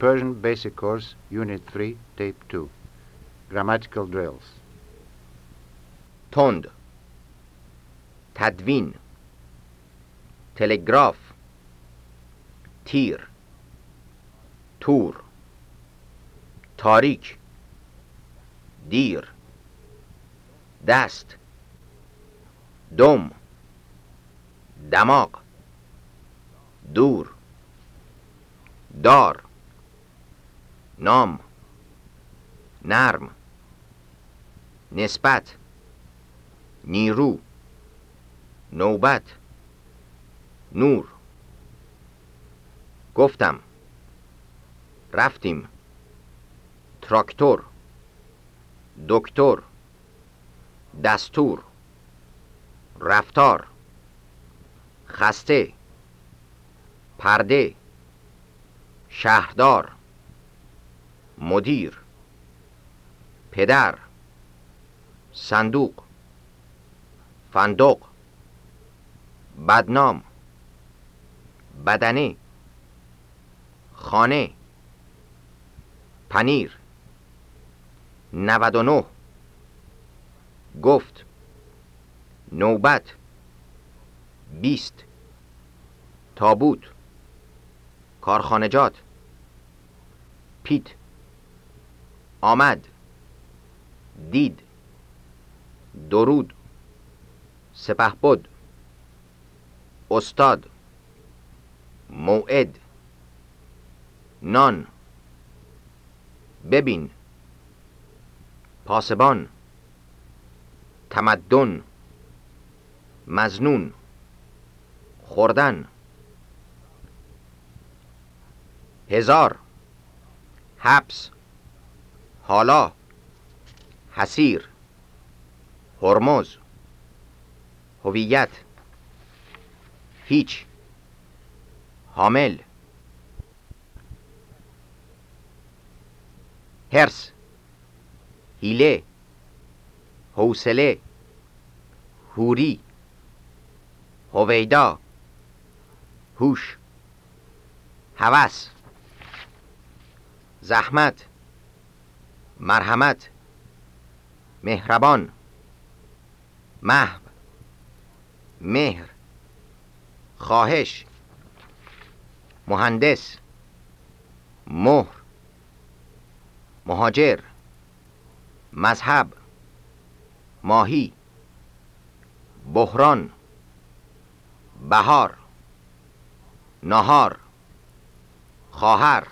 Persian Basic Course, Unit 3, Tape 2. Grammatical Drills. تند، تدوین، تلگراف، تیر، تور، تاریک، دیر، دست، دم، دماغ، دور، دار، نام، نرم، نسبت، نیرو، نوبت، نور. گفتم، رفتیم، تراکتور، دکتر، دستور، رفتار، خسته، پرده، شهردار، مدیر، پدر، صندوق، فندق، بدنام، بدنه، خانه، پنیر، 99، گفت، نوبت، 20، تابوت، کارخانجات، پیت، آمد، دید، درود، سپهبد، استاد، موعد، نان، ببین، پاسبان، تمدن، مظنون، خوردن، 1000، حبس، حالا، حسیر، هرمز، هویت، هیچ، حامل، حرص، حیله، حوصله، حوری، هویدا، هوش، هوس، زحمت، مرحمت، مهربان، محو، مهر، خواهش، مهندس، مهر، مهاجر، مذهب، ماهی، بحران، بهار، نهار، خواهر،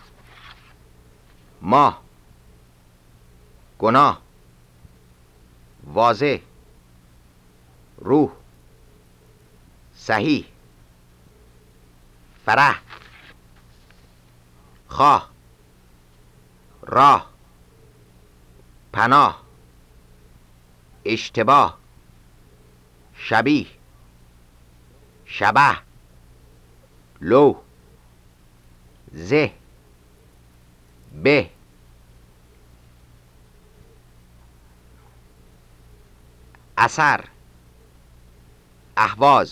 ماه، گناه، واضح، روح، صحیح، فرح، خواه، راه، پناه، اشتباه، شبیه، شبح، لو، زه، به، اثر، اهواز،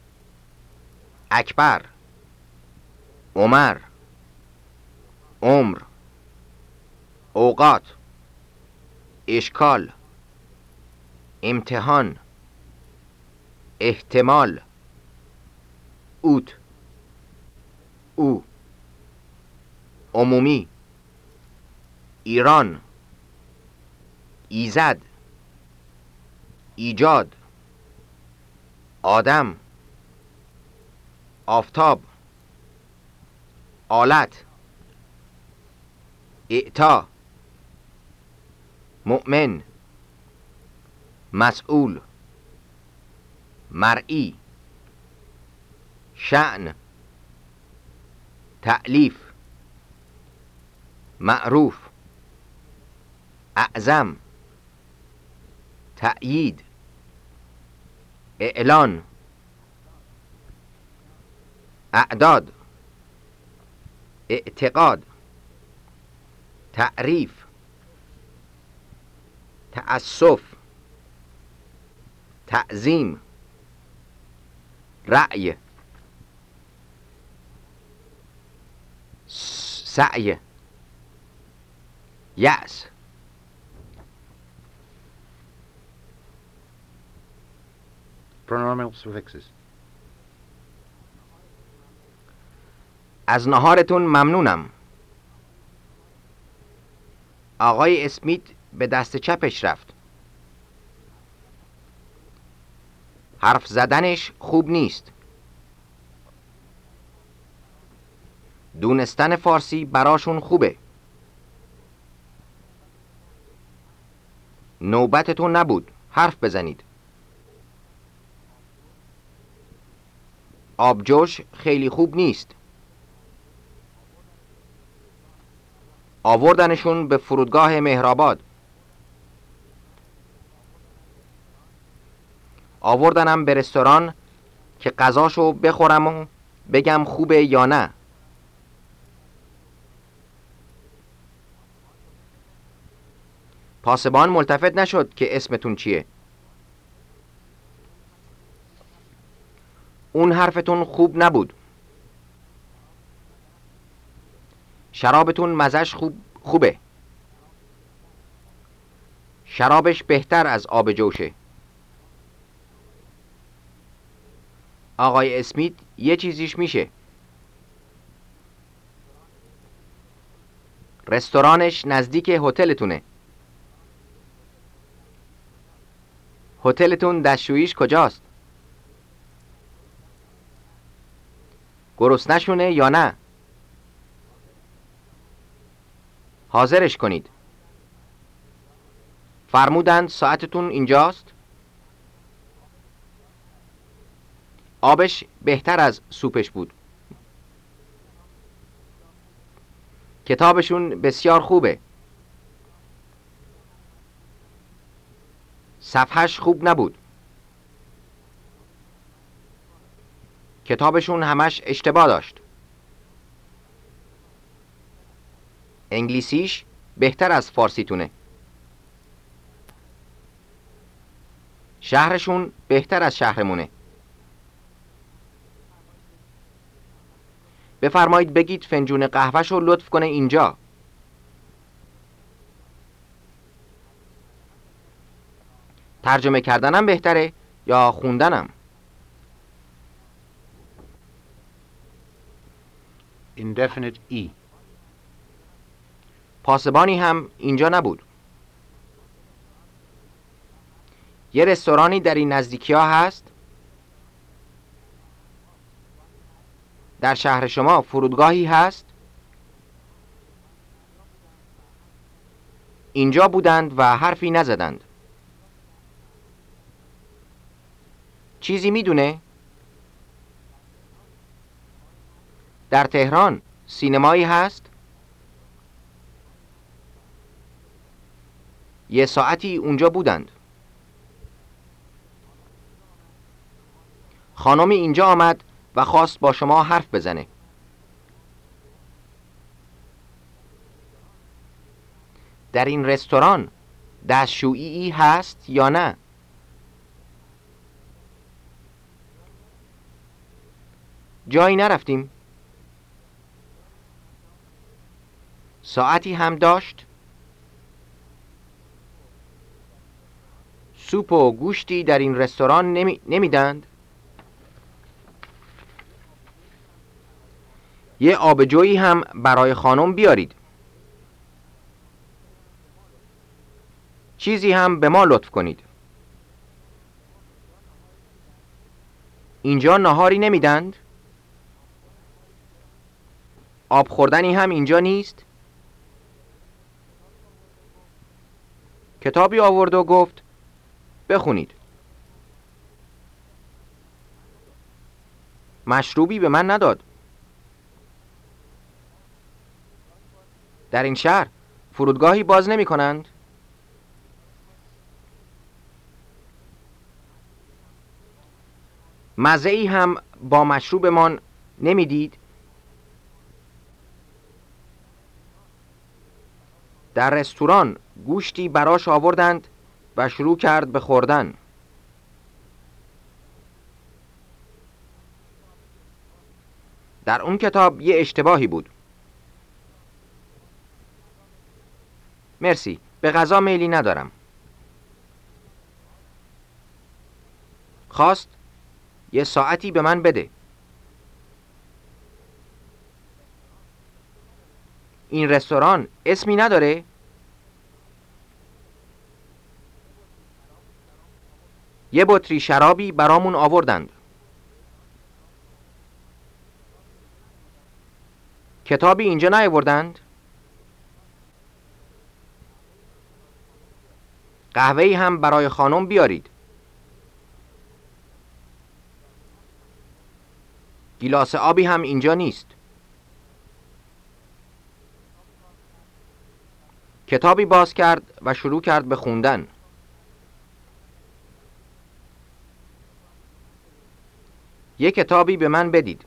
اکبر، عمر، عمر، اوقات، اشکال، امتحان، احتمال، اوت، او، عمومی، ایران، ایزد، ایجاد، آدم، آفتاب، آلت، اعطا، مؤمن، مسئول، مرئی، شأن، تألیف، معروف، اعظم، تأیید، اعلان، اعداد، اعتقاد، تعریف، تأسف، تعظیم، رأی، سعی، یأس. Pronominal suffixes. از ناهارتون ممنونم. آقای اسمیت به دست چپش رفت. حرف زدنش خوب نیست. دونستن فارسی براشون خوبه. نوبتتون نبود. حرف بزنید. آبجوش خیلی خوب نیست. آوردنشون به فرودگاه مهرآباد. آوردنم به رستوران که غذاشو بخورم و بگم خوبه یا نه. پاسبان ملتفت نشد که اسمتون چیه. اون حرفتون خوب نبود. شرابتون مزش خوبه. شرابش بهتر از آب جوشه. آقای اسمیت یه چیزیش میشه. رستورانش نزدیک هتلتونه. هتلتون دستشوییش کجاست؟ گرسنه‌شونه یا نه؟ حاضرش کنید. فرمودند ساعتتون اینجاست؟ آبش بهتر از سوپش بود. کتابشون بسیار خوبه. صفحش خوب نبود. کتابشون همش اشتباه داشت. انگلیسیش بهتر از فارسیتونه. شهرشون بهتر از شهرمونه. بفرمایید بگید فنجون قهوه‌شو لطف کنه اینجا. ترجمه کردنم بهتره یا خوندنم؟ Indefinite E. پاسبانی هم اینجا نبود. یه رستورانی در این نزدیکی‌ها هست؟ در شهر شما فرودگاهی هست؟ اینجا بودند و حرفی نزدند. چیزی میدونه؟ در تهران سینمایی هست؟ یه ساعتی اونجا بودند. خانمی اینجا آمد و خواست با شما حرف بزنه. در این رستوران دستشویی هست یا نه؟ جایی نرفتیم. ساعتی هم داشت. سوپ و گوشتی در این رستوران نمیدند. یه آبجویی هم برای خانم بیارید. چیزی هم به ما لطف کنید. اینجا ناهاری نمیدند؟ آب خوردنی هم اینجا نیست؟ کتابی آورد و گفت بخونید. مشروبی به من نداد. در این شهر فرودگاهی باز نمی کنند؟ مزه‌ای هم با مشروبمان نمیدید؟ در رستوران گوشتی براش آوردند و شروع کرد به خوردن. در اون کتاب یه اشتباهی بود. مرسی، به غذا میلی ندارم. خواست یه ساعتی به من بده. این رستوران اسمی نداره؟ یه بطری شرابی برامون آوردند. کتابی اینجا نیاوردند؟ قهوه‌ای هم برای خانم بیارید. گیلاس آبی هم اینجا نیست. کتابی باز کرد و شروع کرد به خوندن. یک کتابی به من بدید.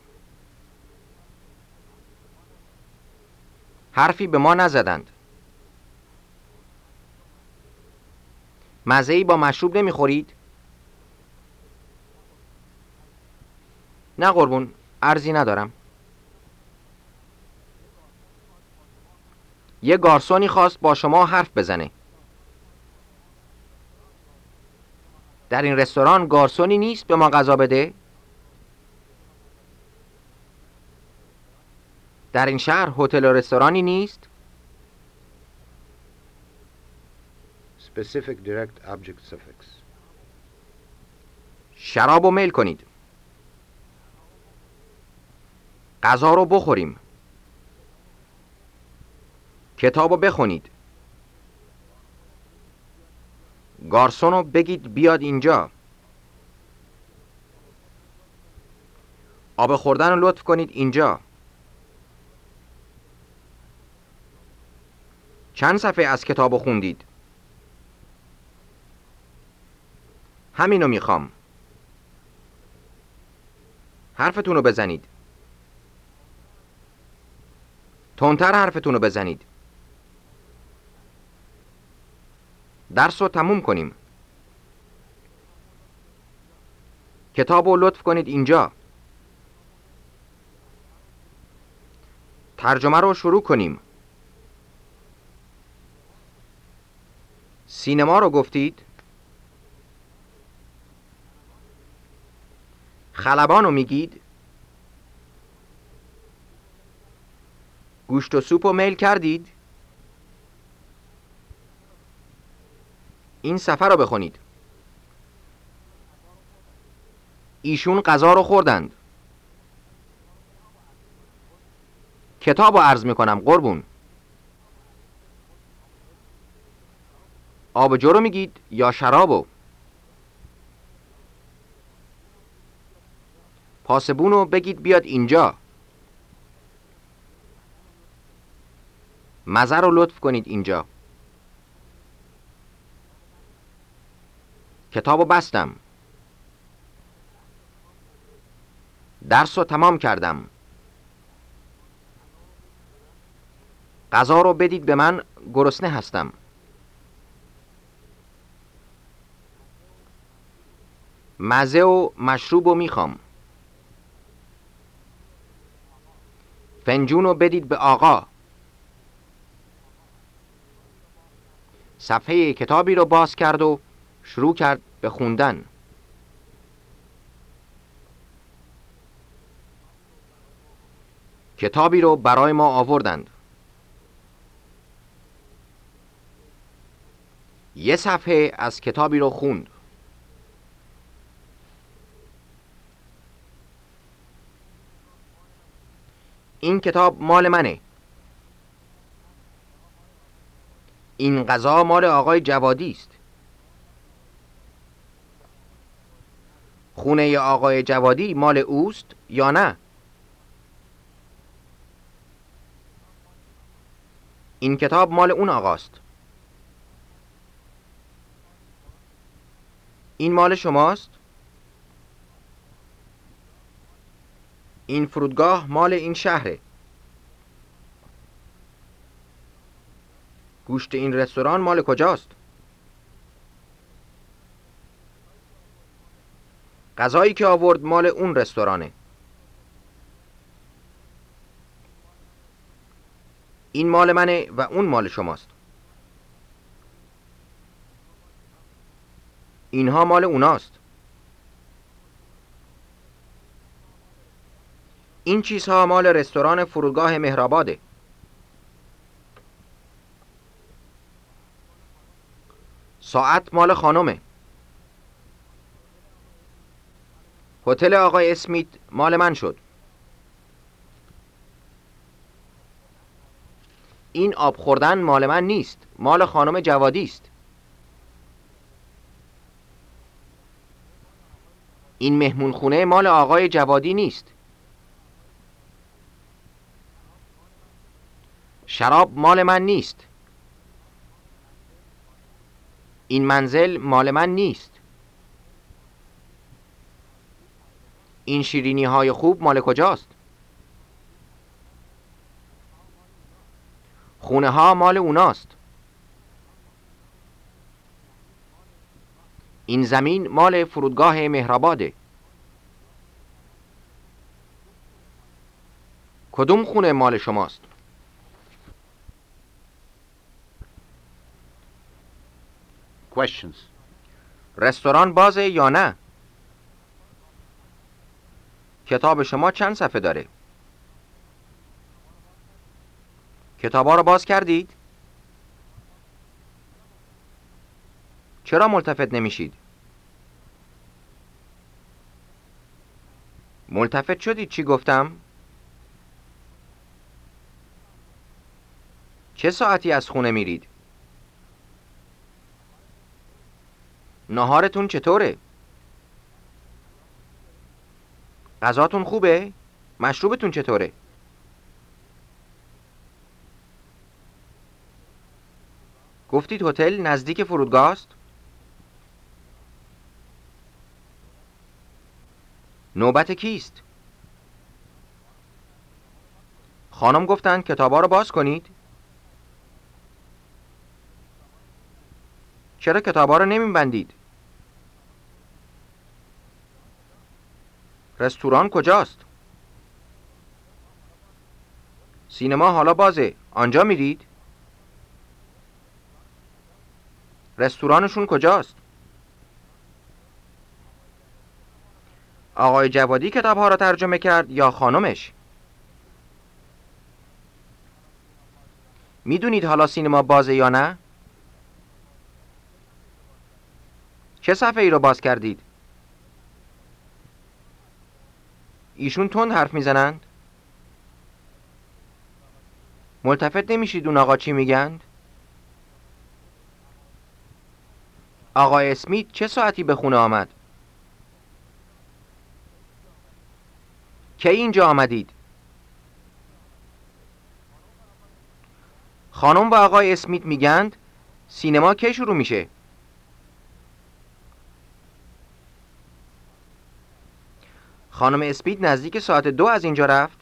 حرفی به ما نزدند. مزه‌ای با مشروب نمیخورید؟ نه قربون، ارزی ندارم. یه گارسونی خواست با شما حرف بزنه. در این رستوران گارسونی نیست به ما غذا بده؟ در این شهر هتل و رستورانی نیست؟ Specific direct object suffix. شرابو میل کنید. غذا رو بخوریم. کتابو بخونید. گارسونو بگید بیاد اینجا. آب خوردن رو لطف کنید اینجا. چند صفحه از کتابو خوندید؟ همینو میخوام. حرفتونو بزنید. تندتر حرفتونو بزنید. درس رو تموم کنیم. کتابو لطف کنید اینجا. ترجمه رو شروع کنیم. سینما رو گفتید؟ خلبانو میگید؟ گوشت و سوپو میل کردید؟ این صفحه رو بخونید. ایشون غذا رو خوردند. کتابو عرض میکنم قربون. آبجو رو میگید یا شرابو؟ پاسبونو بگید بیاد اینجا. مزه رو لطف کنید اینجا. کتابو بستم. درس رو تمام کردم. غذا رو بدید به من، گرسنه هستم. مزه و مشروب رو میخوام. فنجون رو بدید به آقا. صفحه کتابی رو باز کرد و شروع کرد به خوندن. کتابی رو برای ما آوردند. یه صفحه از کتابی رو خوند. این کتاب مال منه. این غذا مال آقای جوادی است. خونه آقای جوادی مال اوست یا نه؟ این کتاب مال اون آقاست. این مال شماست؟ این فرودگاه مال این شهره. گوشت این رستوران مال کجاست؟ غذایی که آورد مال اون رستورانه. این مال منه و اون مال شماست. اینها مال اوناست. این چیزها مال رستوران فرودگاه مهرآباده. ساعت مال خانمه. هتل آقای اسمیت مال من شد. این آب خوردن مال من نیست، مال خانم جوادی است. این مهمون خونه مال آقای جوادی نیست. شراب مال من نیست. این منزل مال من نیست. این شیرینی های خوب مال کجاست؟ خونه ها مال اوناست. این زمین مال فرودگاه مهرآباده. کدوم خونه مال شماست؟ Questions. رستوران بازه یا نه؟ کتاب شما چند صفحه داره؟ کتابا رو باز کردید؟ چرا ملتفت نمیشید؟ ملتفت شدید چی گفتم؟ چه ساعتی از خونه میرید؟ ناهارتون چطوره؟ غذاتون خوبه؟ مشروبتون چطوره؟ گفتید هتل نزدیک فرودگاه است؟ نوبت کیست؟ خانم گفتن کتابا رو باز کنید؟ چرا کتابا رو نمیبندید؟ رستوران کجاست؟ سینما حالا بازه. آنجا میرید؟ رستورانشون کجاست؟ آقای جوادی کتابها را ترجمه کرد یا خانمش؟ میدونید حالا سینما بازه یا نه؟ چه صفحه ای رو باز کردید؟ ایشون تند حرف میزنند؟ ملتفت نمیشید اون آقا چی میگند؟ آقای اسمیت چه ساعتی به خونه آمد؟ کی اینجا آمدید؟ خانم و آقای اسمیت میگند سینما کی شروع میشه؟ خانم اسمیت نزدیک ساعت 2 از اینجا رفت؟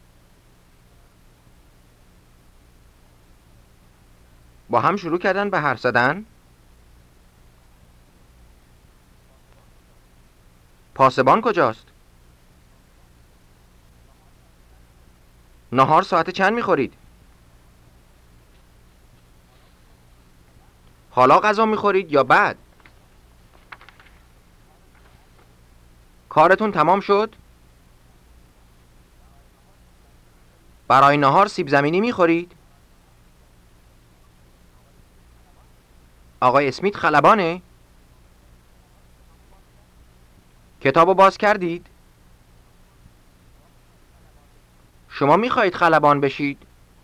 با هم شروع کردن به حرف زدن؟ پاسبان کجاست؟ نهار ساعت چند میخورید؟ حالا غذا میخورید یا بعد؟ کارتون تمام شد؟ برای نهار سیب زمینی میخورید؟ آقای اسمیت خلبانه؟ کتابو باز کردید؟ شما میخواهید خلبان بشید؟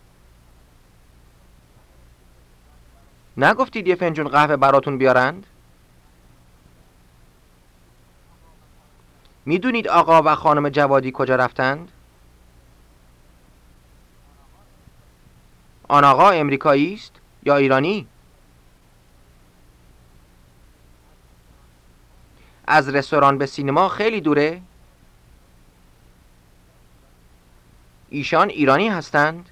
نگفتید یه فنجون قهوه براتون بیارند؟ میدونید آقا و خانم جوادی کجا رفتند؟ آن آقا امریکایی است یا ایرانی؟ از رستوران به سینما خیلی دوره؟ ایشان ایرانی هستند؟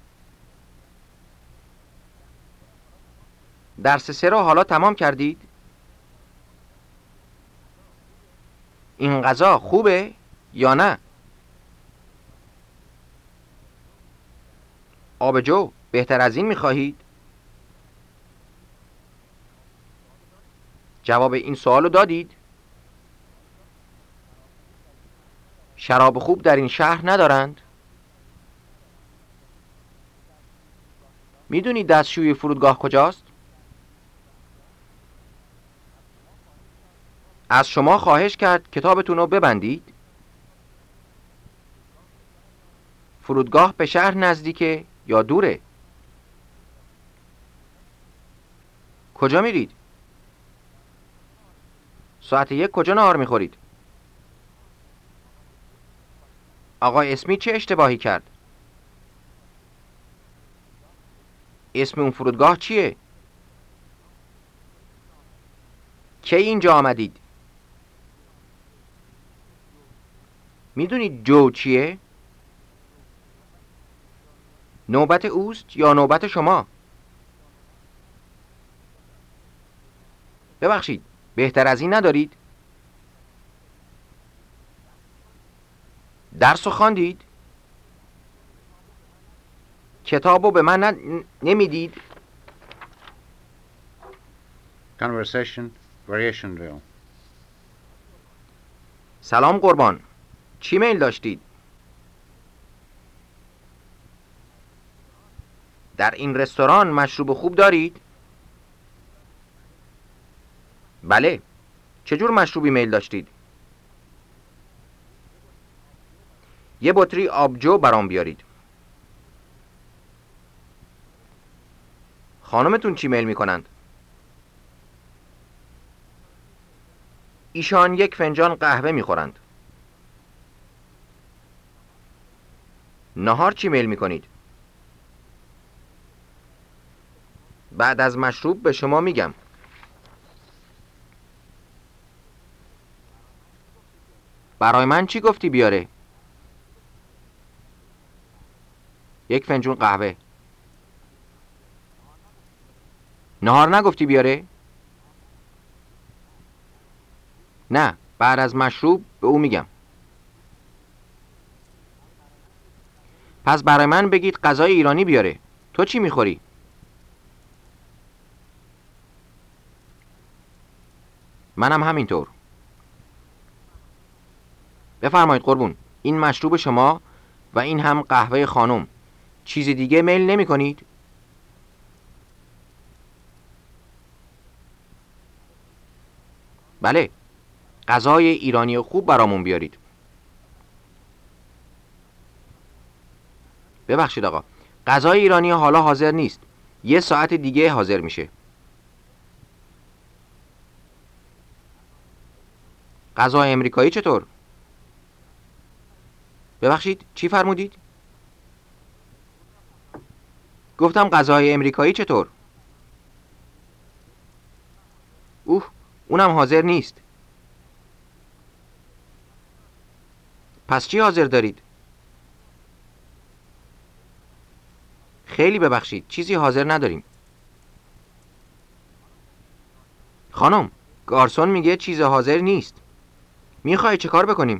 درس 3 رو حالا تمام کردید؟ این غذا خوبه یا نه؟ آبجو بهتر از این میخواهید؟ جواب این سوالو دادید؟ شراب خوب در این شهر ندارند؟ میدونید دستشوی فرودگاه کجاست؟ از شما خواهش کرد کتابتون رو ببندید. فرودگاه به شهر نزدیکه یا دوره؟ کجا میرید؟ ساعت 1 کجا نهار میخورید؟ آقای اسمیت چه اشتباهی کرد؟ اسم اون فرودگاه چیه؟ کی اینجا آمدید؟ میدونید جو چیه؟ نوبت اوست یا نوبت شما؟ ببخشید، بهتر از این ندارید؟ درس رو خواندید؟ کتابو به من نمیدید؟ Conversation Variation Drill. سلام قربان، چی میل داشتید؟ در این رستوران مشروب خوب دارید؟ بله. چه جور مشروبی میل داشتید؟ یه بطری آبجو برام بیارید. خانمتون چی میل میکنند؟ ایشان 1 فنجان قهوه میخورند. نهار چی میل میکنید؟ بعد از مشروب به شما میگم. برای من چی گفتی بیاره؟ 1 فنجون قهوه. نهار نگفتی بیاره؟ نه، بعد از مشروب به او میگم. پس برای من بگید غذای ایرانی بیاره. تو چی میخوری؟ منم همینطور. بفرمایید قربون، این مشروب شما و این هم قهوه خانم. چیز دیگه میل نمی کنید؟ بله، غذای ایرانی خوب برامون بیارید. ببخشید آقا، غذای ایرانی حالا حاضر نیست. 1 ساعت دیگه حاضر میشه. غذای امریکایی چطور؟ ببخشید، چی فرمودید؟ گفتم غذای امریکایی چطور؟ اونم حاضر نیست. پس چی حاضر دارید؟ خیلی ببخشید، چیزی حاضر نداریم. خانم، گارسون میگه چیز حاضر نیست. میخوای چه کار بکنیم؟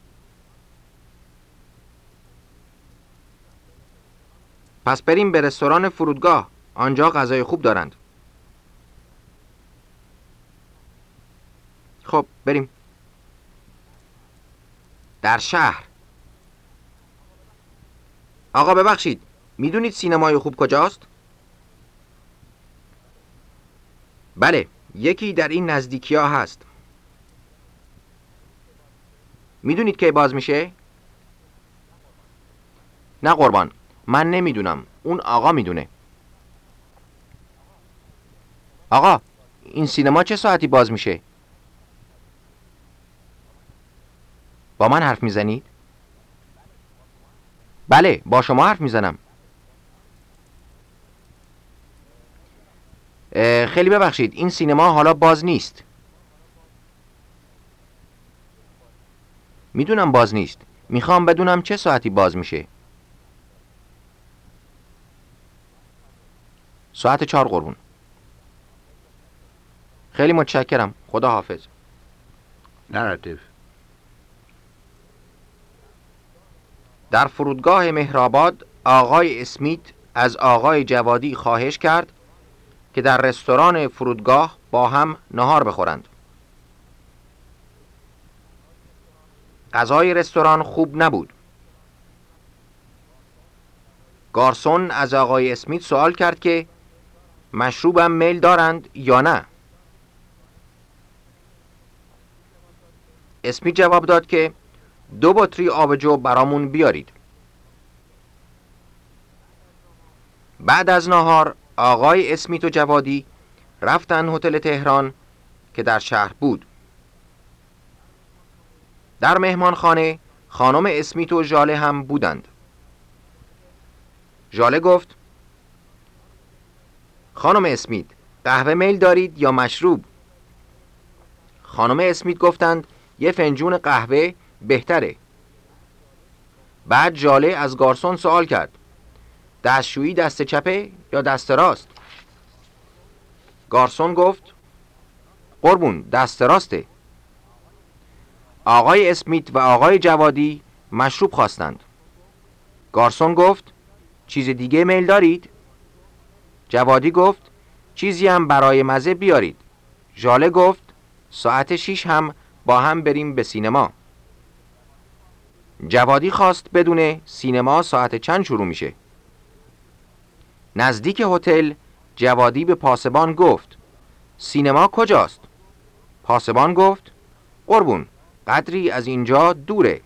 پس بریم به رستوران فرودگاه. آنجا غذای خوب دارند. خب بریم. در شهر. آقا ببخشید، میدونید سینمای خوب کجاست؟ بله، یکی در این نزدیکی‌ها هست. میدونید کی باز میشه؟ نه قربان، من نمیدونم. اون آقا میدونه. آقا، این سینما چه ساعتی باز میشه؟ با من حرف میزنید؟ بله، با شما حرف میزنم. خیلی ببخشید، این سینما حالا باز نیست. میدونم باز نیست. میخوام بدونم چه ساعتی باز میشه. ساعت 4 قربون. خیلی متشکرم. خدا حافظ. Narrative. در فرودگاه مهرآباد آقای اسمیت از آقای جوادی خواهش کرد که در رستوران فرودگاه با هم نهار بخورند. غذای رستوران خوب نبود. گارسون از آقای اسمیت سوال کرد که مشروبم میل دارند یا نه. اسمیت جواب داد که 2 بطری آبجو برامون بیارید. بعد از نهار آقای اسمیت و جوادی رفتن هتل تهران که در شهر بود. در مهمانخانه خانم اسمیت و ژاله هم بودند. ژاله گفت خانم اسمیت قهوه میل دارید یا مشروب؟ خانم اسمیت گفتند یه فنجون قهوه بهتره. بعد ژاله از گارسون سوال کرد دستشویی دست چپه یا دست راست؟ گارسون گفت قربون دست راسته. آقای اسمیت و آقای جوادی مشروب خواستند. گارسون گفت چیز دیگه میل دارید؟ جوادی گفت چیزی هم برای مزه بیارید. ژاله گفت ساعت 6 هم با هم بریم به سینما. جوادی خواست بدونه سینما ساعت چند شروع میشه. نزدیک هتل جوادی به پاسبان گفت سینما کجاست؟ پاسبان گفت قربون قدری از اینجا دوره.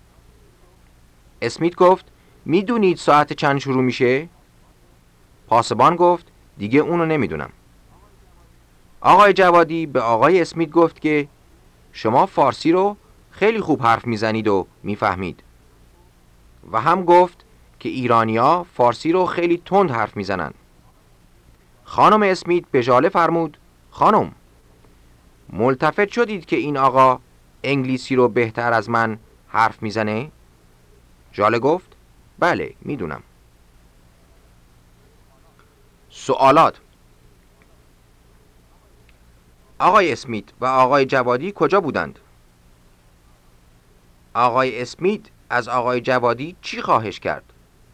اسمیت گفت میدونید ساعت چند شروع میشه؟ پاسبان گفت دیگه اونو نمیدونم. آقای جوادی به آقای اسمیت گفت که شما فارسی رو خیلی خوب حرف میزنید و میفهمید و هم گفت که ایرانیا فارسی رو خیلی تند حرف میزنن. خانم اسمیت به ژاله فرمود خانم ملتفت شدید که این آقا انگلیسی رو بهتر از من حرف میزنه؟ ژاله گفت بله میدونم. سوالات. آقای اسمیت و آقای جوادی کجا بودند؟ آقای اسمیت از آقای جوادی چی خواهش کرد؟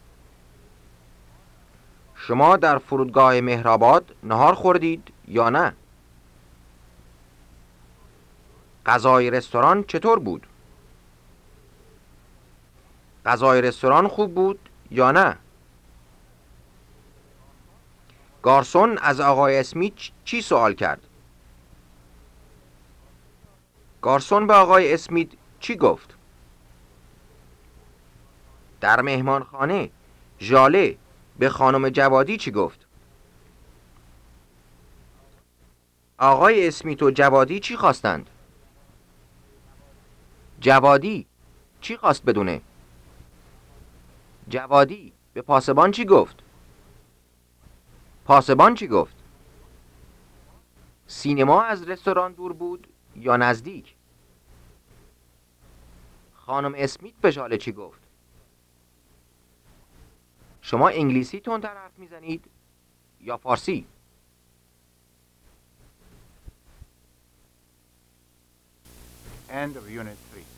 شما در فرودگاه مهرآباد نهار خوردید یا نه؟ غذای رستوران چطور بود؟ غذای رستوران خوب بود یا نه؟ گارسون از آقای اسمیت چی سوال کرد؟ گارسون به آقای اسمیت چی گفت؟ در مهمانخانه ژاله به خانم جوادی چی گفت؟ آقای اسمیت و جوادی چی خواستند؟ جوادی چی خواست بدونه؟ جوادی به پاسبان چی گفت؟ پاسبان چی گفت؟ سینما از رستوران دور بود یا نزدیک؟ خانم اسمیت به ژاله چی گفت؟ شما انگلیسی تندتر حرف میزنید یا فارسی؟ End of Unit 3.